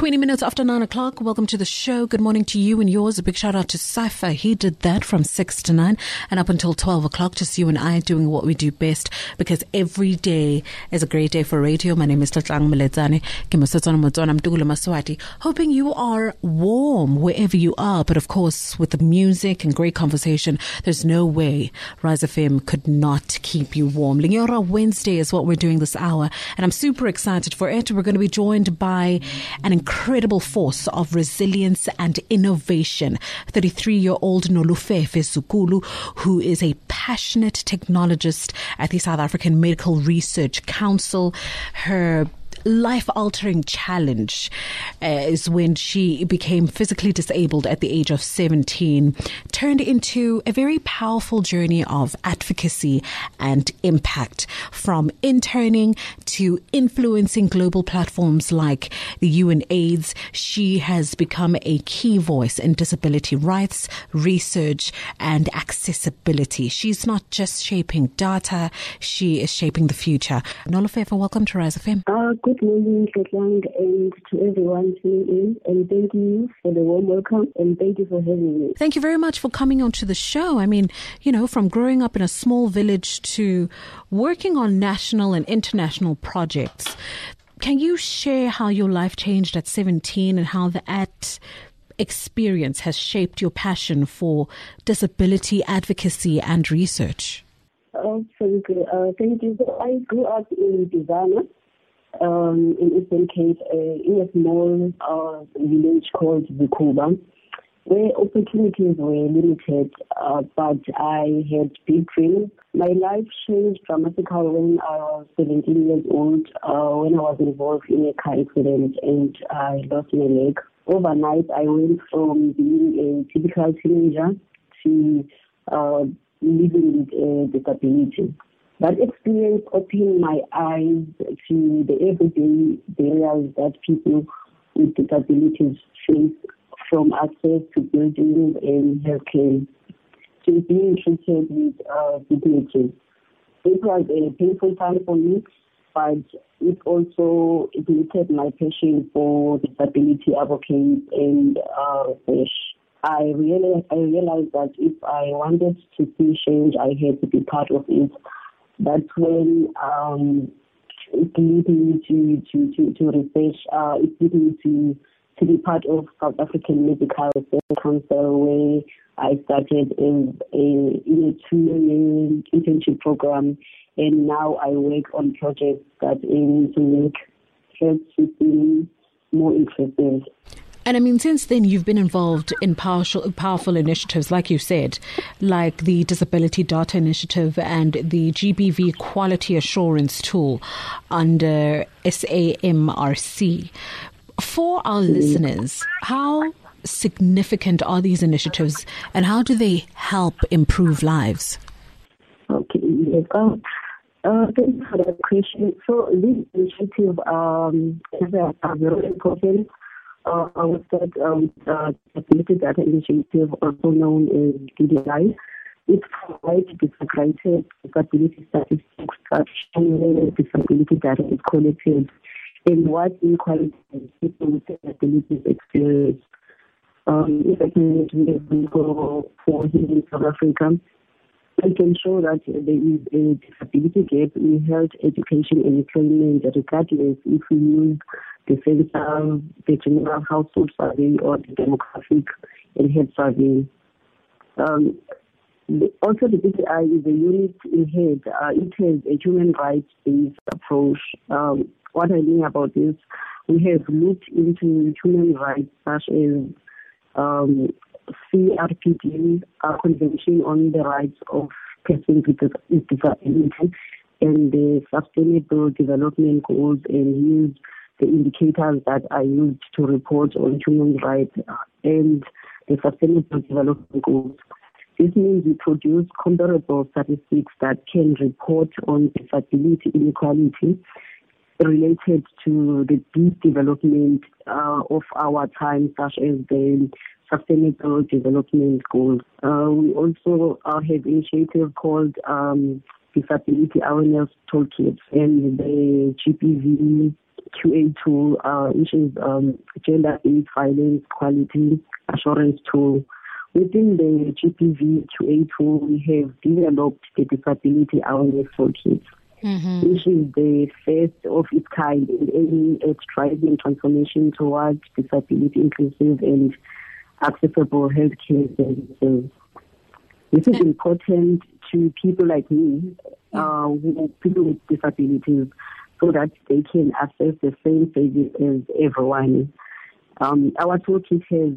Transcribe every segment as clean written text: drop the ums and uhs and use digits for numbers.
20 minutes after 9 o'clock. Welcome to the show. Good morning to you and yours. A big shout out to Cypher. He did that from 6 to 9 and up until 12 o'clock. Just you and I doing what we do best, because every day is a great day for radio. My name is Tlatlang Maletsane. I'm Dugula Maswati. Hoping you are warm wherever you are. But of course, with the music and great conversation, there's no way Rise FM could not keep you warm. Linyora Wednesday is what we're doing this hour, and I'm super excited for it. We're going to be joined by an incredible force of resilience and innovation. 33-year-old Nolufefe Zukulu, who is a passionate technologist at the South African Medical Research Council. Her life-altering challenge is when she became physically disabled at the age of 17, turned into a very powerful journey of advocacy and impact, from interning to influencing global platforms like the UNAIDS. She has become a key voice in disability rights, research, and accessibility. She's not just shaping data, she is shaping the future. Nolufefe, welcome to Rise FM. Good morning, Tlatlang, and to everyone tuning in. And thank you for the warm welcome, and thank you for having me. Thank you very much for coming onto the show. I mean, you know, from growing up in a small village to working on national and international projects, can you share how your life changed at 17 and how that experience has shaped your passion for disability advocacy and research? Thank you. So I grew up in Divana, in Eastern Cape, in a small village called Bukuba, where opportunities were limited, but I had big dreams. My life changed dramatically when I was 17 years old, when I was involved in a car accident and I lost my leg. Overnight, I went from being a typical teenager to living with a disability. That experience opened my eyes to the everyday barriers that people with disabilities face, from access to buildings and healthcare to being treated with dignity. It was a painful time for me, but it also ignited my passion for disability advocacy and research. I realized that if I wanted to see change, I had to be part of it. That's when it led me to research. It led me to be part of South African Medical Research Council, where I started in a 2-year internship program, and now I work on projects that aim to make health systems more inclusive. And I mean, since then, you've been involved in powerful initiatives, like you said, like the Disability Data Initiative and the GBV Quality Assurance Tool under SAMRC. For our listeners, how significant are these initiatives and how do they help improve lives? Okay, yes. Thank you for that question. So this initiative is very important. I would say Disability Data Initiative, also known as DDI. It provides disaggregated disability statistics that show disability data is collected and what inequalities people with disabilities experience. If I can go for here in South Africa, I can show that there is a disability gap in health, education, and employment, regardless if we use the census, the general household survey, or the demographic and health survey. Also, the DDI is a unit in head. It has a human rights-based approach. What I mean about this, we have looked into human rights such as CRPD, Convention on the Rights of Persons with Disability, and the Sustainable Development Goals, and use the indicators that are used to report on human rights and the Sustainable Development Goals. This means we produce comparable statistics that can report on disability inequality related to the deep development of our time, such as the Sustainable Development Goals. We also have an initiative called Disability Awareness Toolkit and the GBV QA tool, which is gender-based violence quality assurance tool. Within the GPV QA tool, we have developed the disability awareness toolkit, which is the first of its kind in any driving transformation towards disability inclusive and accessible healthcare services. This is important to people like me, people with disabilities, so that they can access the same service as everyone. Our toolkit has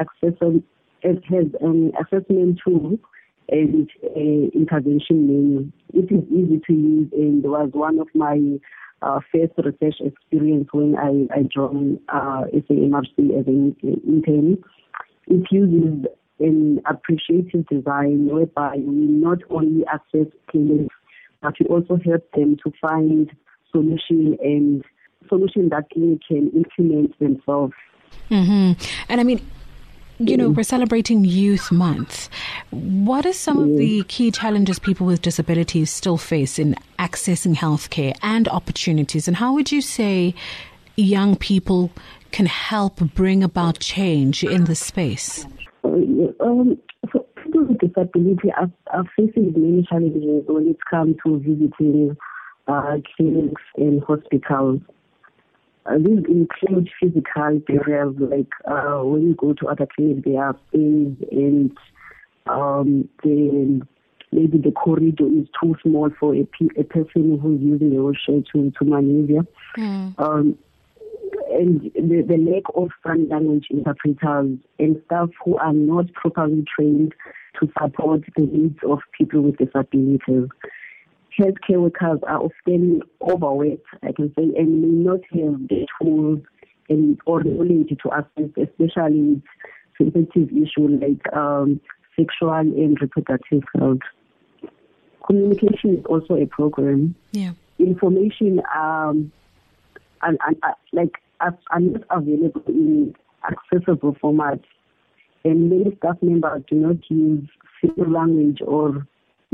an assessment tool and an intervention menu. It is easy to use and was one of my first research experience when I joined SAMRC as an intern. It uses an appreciative design whereby we not only access clients, but we also help them to find solutions that clients can implement themselves. And I mean, we're celebrating Youth Month. What are some of the key challenges people with disabilities still face in accessing healthcare and opportunities? And how would you say young people can help bring about change in this space? So people with disability are facing many challenges when it comes to visiting clinics and hospitals. These include physical barriers, like when you go to other clinics, there are space and maybe the corridor is too small for a person who's using a wheelchair to maneuver. And the lack of sign language interpreters and staff who are not properly trained to support the needs of people with disabilities. Healthcare workers are often overworked, I can say, and may not have the tools or knowledge to assist, especially with sensitive issues like sexual and reproductive health. Communication is also a problem. Information are not available in accessible formats, and many staff members do not use simple language or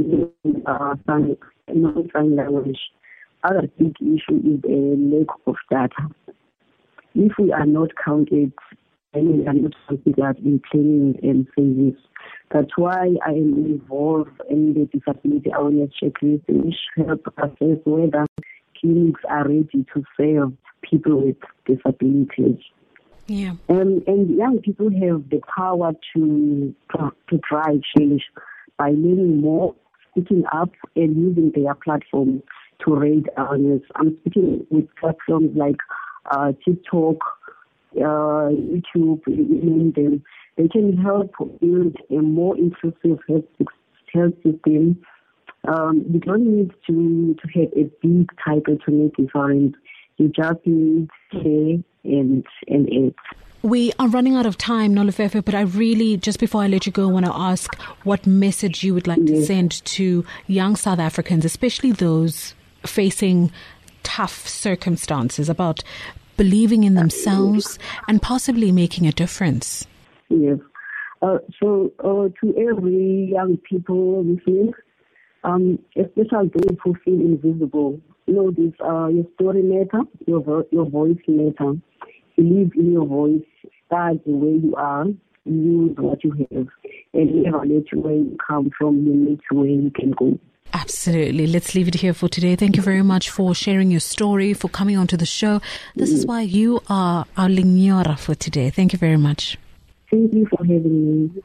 sign language. Other big issue is a lack of data. If we are not counted, and we are not considered in planning and service. That's why I am involved in the disability awareness checklist, which help assess whether clinics are ready to serve people with disabilities. And young people have the power to drive change by learning more, speaking up, and using their platform to raise awareness. I'm speaking with platforms like TikTok, YouTube, them. They can help build a more inclusive health system. You don't need to have a big title to make a difference. You just need care and aid. We are running out of time, Nolufefe, but I really, just before I let you go, want to ask what message you would like to send to young South Africans, especially those facing tough circumstances, about believing in themselves and possibly making a difference. Yes. So to every young people listening, especially those who feel invisible, this your story matter, your voice matter. Believe in your voice. Start where you are. Use what you have, and never let where you come from limit where you can go. Absolutely. Let's leave it here for today. Thank you very much for sharing your story, for coming onto the show. This is why you are our Linyora for today. Thank you very much. Thank you for having me.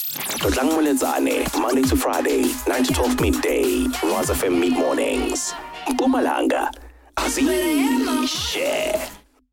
Monday to Friday, 9 to 12 midday, Rise FM Mid Mornings. Mpumalanga, Aziz, share.